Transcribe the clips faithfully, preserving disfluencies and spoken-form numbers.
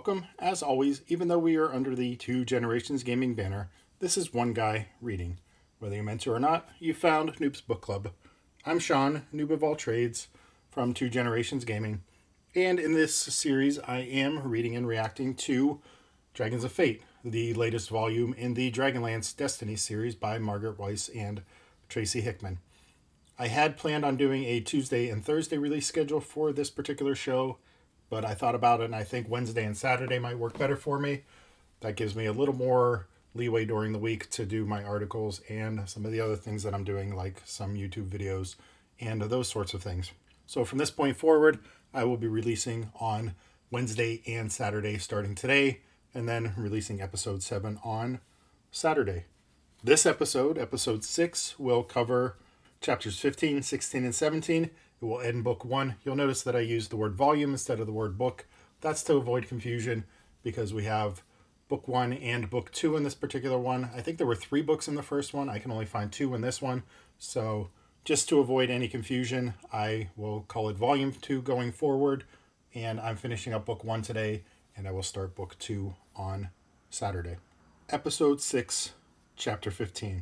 welcome. As always, even though we are under the Two Generations Gaming banner, this is one guy reading. Whether you meant to or not, you found Noob's Book Club. I'm Sean, noob of all trades, from Two Generations Gaming, and in this series I am reading and reacting to Dragons of Fate, the latest volume in the Dragonlance Destiny series by Margaret Weis and Tracy Hickman. I had planned on doing a Tuesday and Thursday release schedule for this particular show, but I thought about it and I think Wednesday and Saturday might work better for me. That gives me a little more leeway during the week to do my articles and some of the other things that I'm doing, like some YouTube videos and those sorts of things. So from this point forward, I will be releasing on Wednesday and Saturday starting today, and then releasing episode seven on Saturday. This episode, episode six, will cover chapters fifteen, sixteen, and seventeen. It will end book one. You'll notice that I use the word volume instead of the word book. That's to avoid confusion because we have book one and book two in this particular one. I think there were three books in the first one. I can only find two in this one. So just to avoid any confusion, I will call it volume two going forward. And I'm finishing up book one today, and I will start book two on Saturday. Episode six, chapter fifteen.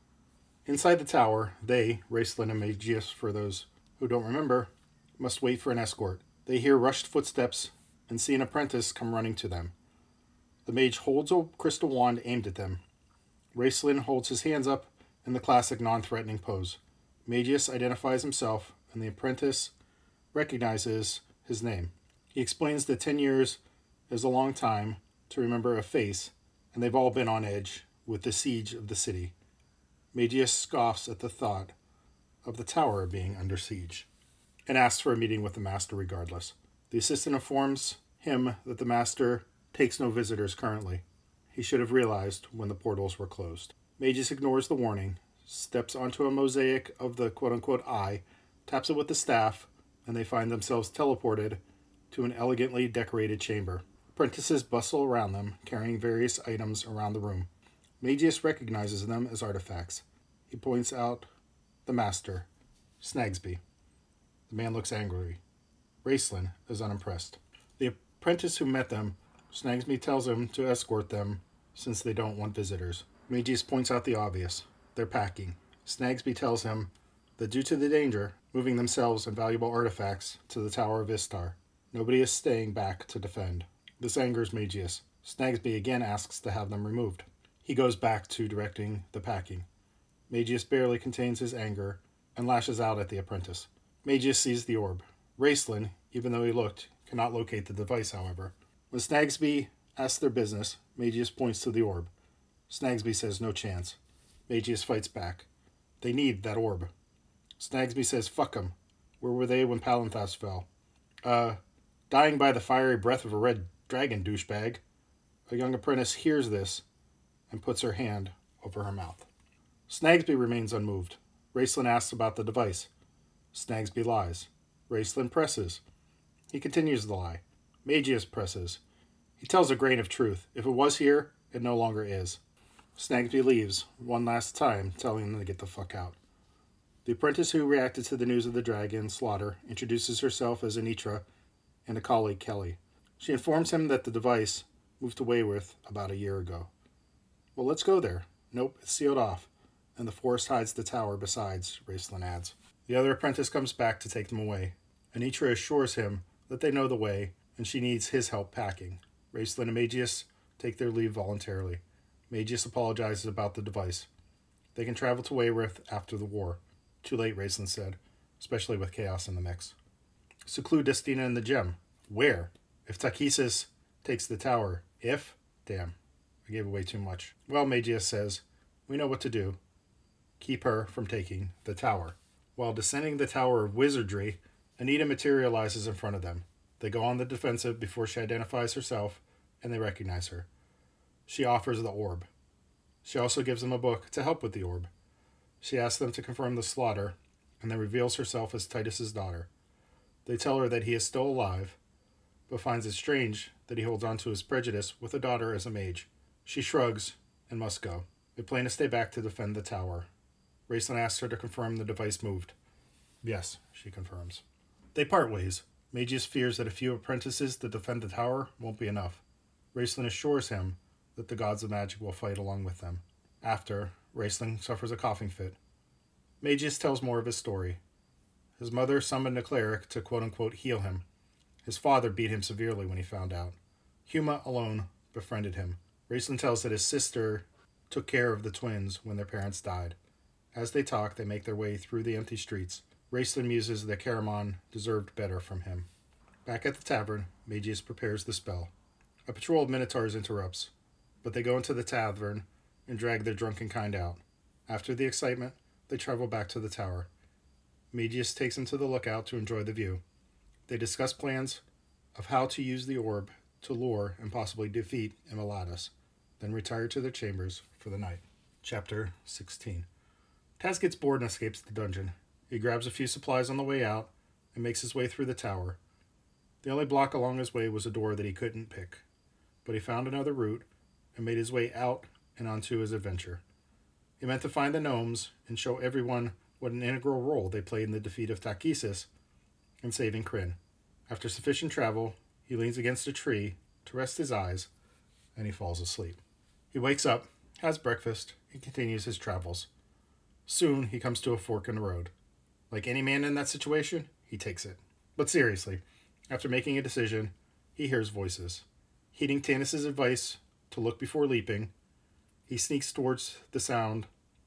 Inside the tower, they, Raistlin and Magius for those who don't remember, must wait for an escort. They hear rushed footsteps and see an apprentice come running to them. The mage holds a crystal wand aimed at them. Raistlin holds his hands up in the classic non-threatening pose. Magius identifies himself, and the apprentice recognizes his name. He explains that ten years is a long time to remember a face, and they've all been on edge with the siege of the city. Magius scoffs at the thought of the tower being under siege, and asks for a meeting with the master regardless. The assistant informs him that the master takes no visitors currently. He should have realized when the portals were closed. Magius ignores the warning, steps onto a mosaic of the quote-unquote eye, taps it with the staff, and they find themselves teleported to an elegantly decorated chamber. Apprentices bustle around them, carrying various items around the room. Magius recognizes them as artifacts. He points out the master, Snagsby. The man looks angry. Raistlin is unimpressed. The apprentice who met them, Snagsby tells him to escort them since they don't want visitors. Magius points out the obvious. They're packing. Snagsby tells him that due to the danger, moving themselves and valuable artifacts to the Tower of Istar, nobody is staying back to defend. This angers Magius. Snagsby again asks to have them removed. He goes back to directing the packing. Magius barely contains his anger and lashes out at the apprentice. Magius sees the orb. Raistlin, even though he looked, cannot locate the device, however. When Snagsby asks their business, Magius points to the orb. Snagsby says no chance. Magius fights back. They need that orb. Snagsby says fuck 'em. Where were they when Palanthas fell? Uh, dying by the fiery breath of a red dragon, douchebag. A young apprentice hears this and puts her hand over her mouth. Snagsby remains unmoved. Raistlin asks about the device. Snagsby lies. Raistlin presses. He continues the lie. Magius presses. He tells a grain of truth. If it was here, it no longer is. Snagsby leaves, one last time, telling them to get the fuck out. The apprentice who reacted to the news of the dragon slaughter introduces herself as Anitra and a colleague, Kelly. She informs him that the device moved to Wayworth about a year ago. Well, let's go there. Nope, it's sealed off, and the forest hides the tower besides, Raistlin adds. The other apprentice comes back to take them away. Anitra assures him that they know the way, and she needs his help packing. Raistlin and Magius take their leave voluntarily. Magius apologizes about the device. They can travel to Wayworth after the war. Too late, Raistlin said, especially with chaos in the mix. Seclude Destina and the gem. Where? If Takhisis takes the tower. If? Damn. I gave away too much. Well, Magius says, we know what to do. Keep her from taking the tower. While descending the Tower of Wizardry, Anita materializes in front of them. They go on the defensive before she identifies herself, and they recognize her. She offers the orb. She also gives them a book to help with the orb. She asks them to confirm the slaughter, and then reveals herself as Titus's daughter. They tell her that he is still alive, but finds it strange that he holds on to his prejudice with a daughter as a mage. She shrugs and must go. They plan to stay back to defend the tower. Raistlin asks her to confirm the device moved. Yes, she confirms. They part ways. Magius fears that a few apprentices to defend the tower won't be enough. Raistlin assures him that the gods of magic will fight along with them. After, Raistlin suffers a coughing fit. Magius tells more of his story. His mother summoned a cleric to quote-unquote heal him. His father beat him severely when he found out. Huma alone befriended him. Raistlin tells that his sister took care of the twins when their parents died. As they talk, they make their way through the empty streets. Raistlin muses that Caramon deserved better from him. Back at the tavern, Magius prepares the spell. A patrol of minotaurs interrupts, but they go into the tavern and drag their drunken kind out. After the excitement, they travel back to the tower. Magius takes them to the lookout to enjoy the view. They discuss plans of how to use the orb to lure and possibly defeat Immolatus, then retire to their chambers for the night. Chapter sixteen. Taz gets bored and escapes the dungeon. He grabs a few supplies on the way out and makes his way through the tower. The only block along his way was a door that he couldn't pick, but he found another route and made his way out and onto his adventure. He meant to find the gnomes and show everyone what an integral role they played in the defeat of Takhisis and saving Krynn. After sufficient travel, he leans against a tree to rest his eyes, and he falls asleep. He wakes up, has breakfast, and continues his travels. Soon, he comes to a fork in the road. Like any man in that situation, he takes it. But seriously, after making a decision, he hears voices. Heeding Tanis' advice to look before leaping, he sneaks towards the sound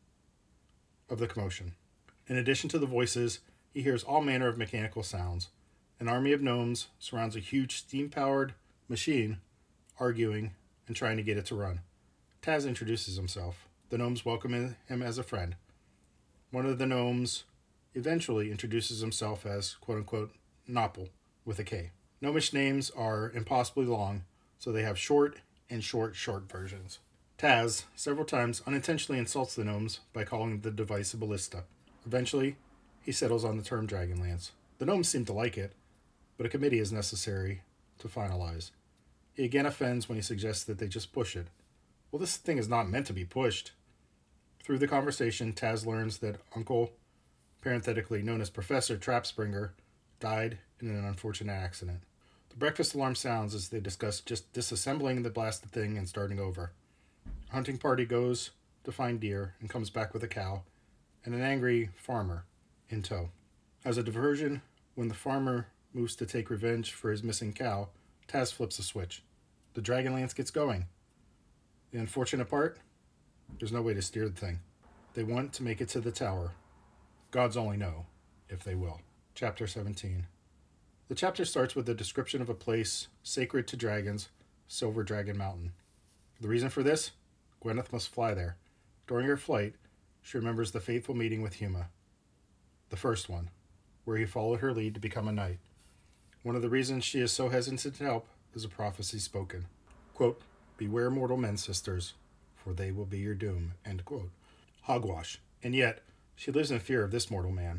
of the commotion. In addition to the voices, he hears all manner of mechanical sounds. An army of gnomes surrounds a huge steam-powered machine, arguing and trying to get it to run. Taz introduces himself. The gnomes welcome him as a friend. One of the gnomes eventually introduces himself as quote-unquote Nopple with a K. Gnomish names are impossibly long, so they have short and short short versions. Taz several times unintentionally insults the gnomes by calling the device a ballista. Eventually, he settles on the term Dragonlance. The gnomes seem to like it, but a committee is necessary to finalize. He again offends when he suggests that they just push it. Well, this thing is not meant to be pushed. Through the conversation, Taz learns that Uncle, parenthetically known as Professor Trapspringer, died in an unfortunate accident. The breakfast alarm sounds as they discuss just disassembling the blasted thing and starting over. A hunting party goes to find deer and comes back with a cow and an angry farmer in tow. As a diversion, when the farmer moves to take revenge for his missing cow, Taz flips a switch. The Dragonlance gets going. The unfortunate part? There's no way to steer the thing. They want to make it to the tower. Gods only know if they will. Chapter seventeen. The chapter starts with a description of a place sacred to dragons, Silver Dragon Mountain. The reason for this? Gwyneth must fly there. During her flight, she remembers the fateful meeting with Huma. The first one, where he followed her lead to become a knight. One of the reasons she is so hesitant to help is a prophecy spoken. Quote, "Beware mortal men, sisters, for they will be your doom." End quote. Hogwash. And yet, she lives in fear of this mortal man.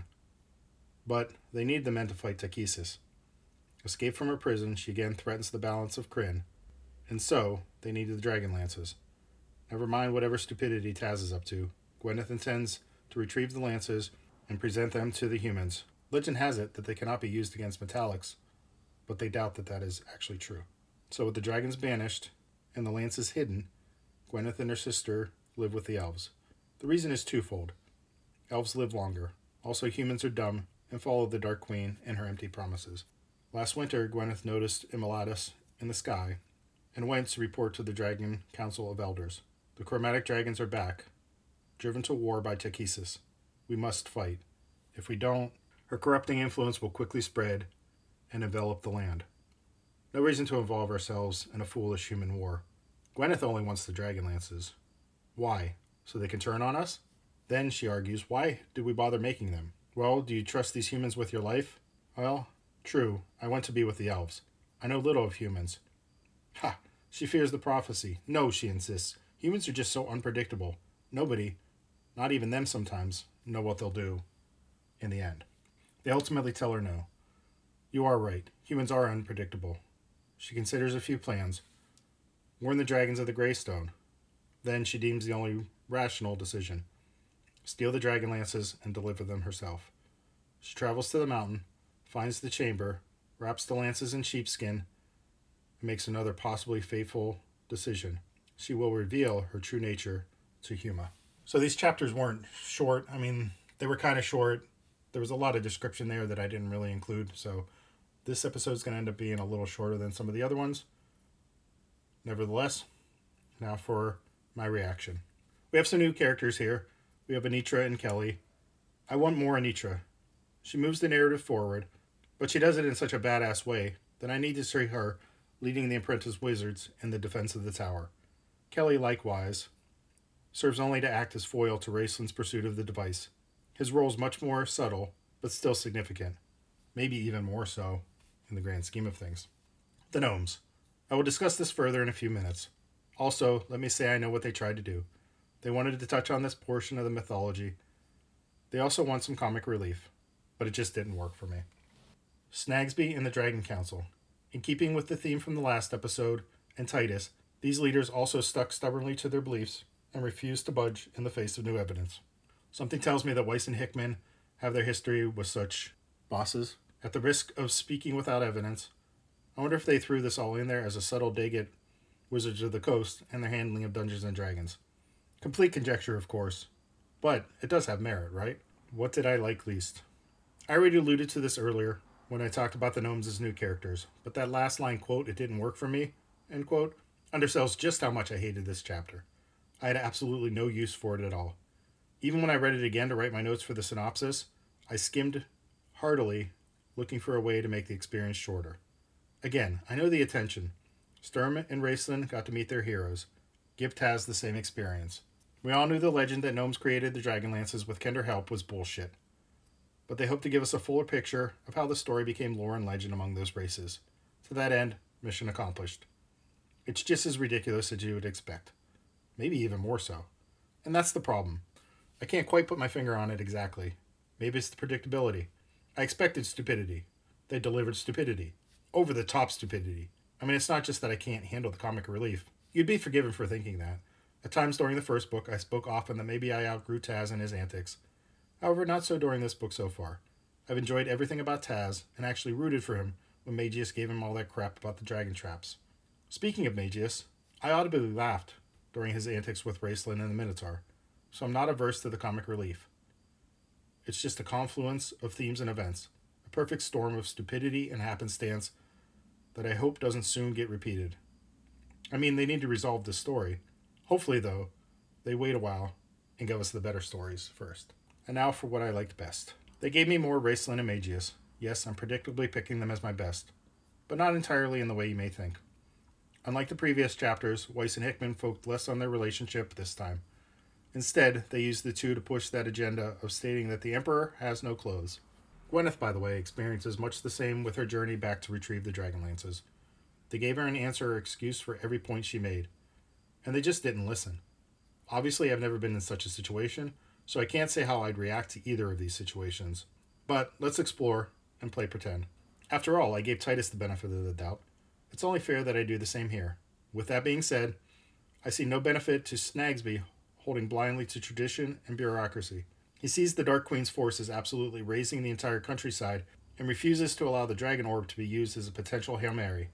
But they need the men to fight Takhisis. Escaped from her prison, she again threatens the balance of Krynn, and so they need the Dragonlances. Never mind whatever stupidity Taz is up to, Gwyneth intends to retrieve the lances and present them to the humans. Legend has it that they cannot be used against metallics, but they doubt that that is actually true. So with the dragons banished and the lances hidden, Gwyneth and her sister live with the elves. The reason is twofold. Elves live longer. Also, humans are dumb and follow the Dark Queen and her empty promises. Last winter, Gwyneth noticed Immolatus in the sky and went to report to the Dragon Council of Elders. The chromatic dragons are back, driven to war by Takhisis. We must fight. If we don't, her corrupting influence will quickly spread and envelop the land. No reason to involve ourselves in a foolish human war. Gwyneth only wants the Dragonlances. Why? So they can turn on us? Then, she argues, why did we bother making them? Well, do you trust these humans with your life? Well, true, I went to be with the elves. I know little of humans. Ha! She fears the prophecy. No, she insists. Humans are just so unpredictable. Nobody, not even them sometimes, know what they'll do in the end. They ultimately tell her no. You are right. Humans are unpredictable. She considers a few plans. Warn the dragons of the Greystone. Then she deems the only rational decision. Steal the Dragonlances and deliver them herself. She travels to the mountain, finds the chamber, wraps the lances in sheepskin, and makes another possibly fateful decision. She will reveal her true nature to Huma. So these chapters weren't short. I mean, they were kind of short. There was a lot of description there that I didn't really include, so this episode is going to end up being a little shorter than some of the other ones. Nevertheless, now for my reaction. We have some new characters here. We have Anitra and Kelly. I want more Anitra. She moves the narrative forward, but she does it in such a badass way that I need to see her leading the apprentice wizards in the defense of the tower. Kelly, likewise, serves only to act as foil to Raistlin's pursuit of the device. His role is much more subtle, but still significant. Maybe even more so in the grand scheme of things. The gnomes. I will discuss this further in a few minutes. Also, let me say I know what they tried to do. They wanted to touch on this portion of the mythology. They also want some comic relief, but it just didn't work for me. Snagsby and the Dragon Council. In keeping with the theme from the last episode and Titus, these leaders also stuck stubbornly to their beliefs and refused to budge in the face of new evidence. Something tells me that Weiss and Hickman have their history with such bosses. At the risk of speaking without evidence, I wonder if they threw this all in there as a subtle dig at Wizards of the Coast and their handling of Dungeons and Dragons. Complete conjecture, of course, but it does have merit, right? What did I like least? I already alluded to this earlier when I talked about the gnomes as new characters, but that last line quote, "it didn't work for me," end quote, undersells just how much I hated this chapter. I had absolutely no use for it at all. Even when I read it again to write my notes for the synopsis, I skimmed heartily, looking for a way to make the experience shorter. Again, I know the intention. Sturm and Raistlin got to meet their heroes. Give Taz the same experience. We all knew the legend that gnomes created the Dragonlances with Kender help was bullshit. But they hope to give us a fuller picture of how the story became lore and legend among those races. To that end, mission accomplished. It's just as ridiculous as you would expect. Maybe even more so. And that's the problem. I can't quite put my finger on it exactly. Maybe it's the predictability. I expected stupidity. They delivered stupidity. Over-the-top stupidity. I mean, it's not just that I can't handle the comic relief. You'd be forgiven for thinking that. At times during the first book, I spoke often that maybe I outgrew Taz and his antics. However, not so during this book so far. I've enjoyed everything about Taz, and actually rooted for him when Magius gave him all that crap about the dragon traps. Speaking of Magius, I audibly laughed during his antics with Raistlin and the Minotaur, so I'm not averse to the comic relief. It's just a confluence of themes and events, a perfect storm of stupidity and happenstance that I hope doesn't soon get repeated. I mean, they need to resolve this story. Hopefully, though, they wait a while and give us the better stories first. And now for what I liked best. They gave me more Raistlin and Magius. Yes, I'm predictably picking them as my best, but not entirely in the way you may think. Unlike the previous chapters, Weiss and Hickman focused less on their relationship this time. Instead, they used the two to push that agenda of stating that the Emperor has no clothes. Gwyneth, by the way, experiences much the same with her journey back to retrieve the Dragonlances. They gave her an answer or excuse for every point she made, and they just didn't listen. Obviously, I've never been in such a situation, so I can't say how I'd react to either of these situations. But let's explore and play pretend. After all, I gave Titus the benefit of the doubt. It's only fair that I do the same here. With that being said, I see no benefit to Snagsby holding blindly to tradition and bureaucracy. He sees the Dark Queen's forces absolutely razing the entire countryside and refuses to allow the Dragon Orb to be used as a potential Hail Mary.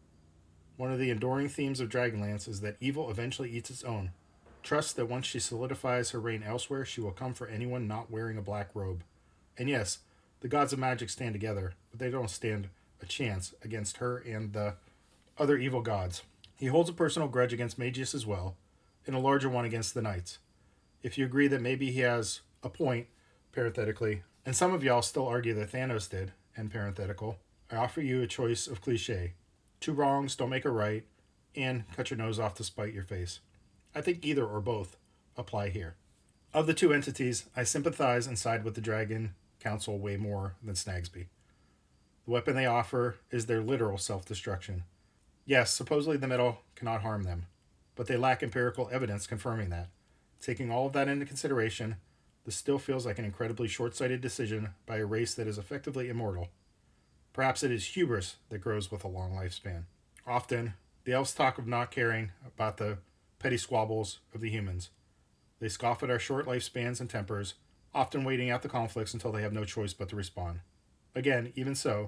One of the enduring themes of Dragonlance is that evil eventually eats its own. Trust that once she solidifies her reign elsewhere, she will come for anyone not wearing a black robe. And yes, the gods of magic stand together, but they don't stand a chance against her and the other evil gods. He holds a personal grudge against Magius as well, and a larger one against the knights. If you agree that maybe he has a point, parenthetically, and some of y'all still argue that Thanos did, and parenthetical, I offer you a choice of cliche. Two wrongs don't make a right, and cut your nose off to spite your face. I think either or both apply here. Of the two entities, I sympathize and side with the Dragon Council way more than Snagsby. The weapon they offer is their literal self-destruction. Yes, supposedly the metal cannot harm them, but they lack empirical evidence confirming that. Taking all of that into consideration, this still feels like an incredibly short-sighted decision by a race that is effectively immortal. Perhaps it is hubris that grows with a long lifespan. Often, the elves talk of not caring about the petty squabbles of the humans. They scoff at our short lifespans and tempers, often waiting out the conflicts until they have no choice but to respond. Again, even so,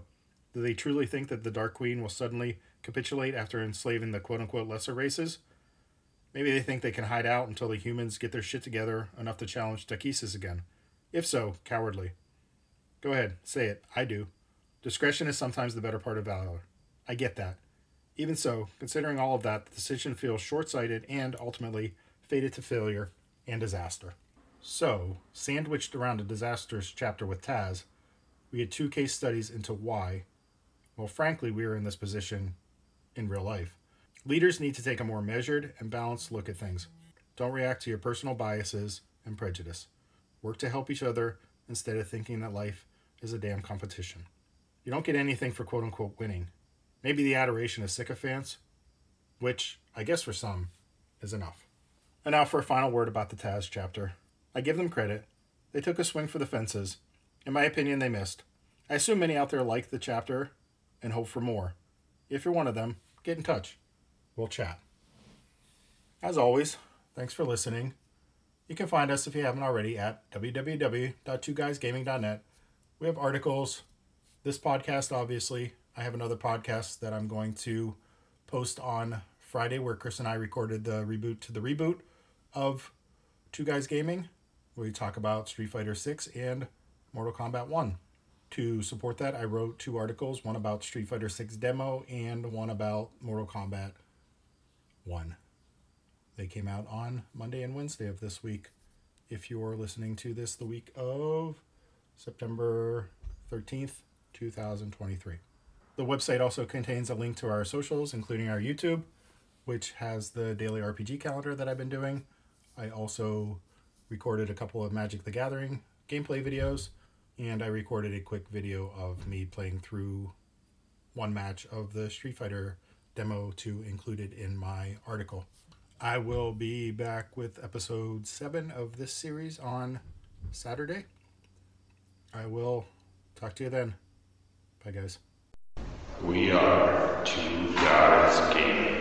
Do they truly think that the Dark Queen will suddenly capitulate after enslaving the quote-unquote lesser races? Maybe they think they can hide out until the humans get their shit together enough to challenge Takhisis again. If so, cowardly. Go ahead, say it. I do. Discretion is sometimes the better part of valor. I get that. Even so, considering all of that, the decision feels short-sighted and, ultimately, fated to failure and disaster. So, sandwiched around a disastrous chapter with Taz, we had two case studies into why, well, frankly, we are in this position in real life. Leaders need to take a more measured and balanced look at things. Don't react to your personal biases and prejudice. Work to help each other instead of thinking that life is a damn competition. You don't get anything for quote-unquote winning. Maybe the adoration of sycophants, which, I guess for some, is enough. And now for a final word about the Taz chapter. I give them credit. They took a swing for the fences. In my opinion, they missed. I assume many out there liked the chapter and hope for more. If you're one of them, get in touch. We'll chat. As always, thanks for listening. You can find us, if you haven't already, at w w w dot two guys gaming dot net. We have articles. This podcast, obviously. I have another podcast that I'm going to post on Friday where Chris and I recorded the reboot to the reboot of Two Guys Gaming, where we talk about Street Fighter six and Mortal Kombat one. To support that, I wrote two articles, one about Street Fighter six demo and one about Mortal Kombat one. They came out on Monday and Wednesday of this week. If you're listening to this the week of September thirteenth, twenty twenty-three. The website also contains a link to our socials, including our YouTube, which has the daily R P G calendar that I've been doing. I also recorded a couple of Magic the Gathering gameplay videos, and I recorded a quick video of me playing through one match of the Street Fighter demo to include it in my article. I will be back with episode seven of this series on Saturday. I will talk to you then. Bye, guys. We are Two Guys Gaming.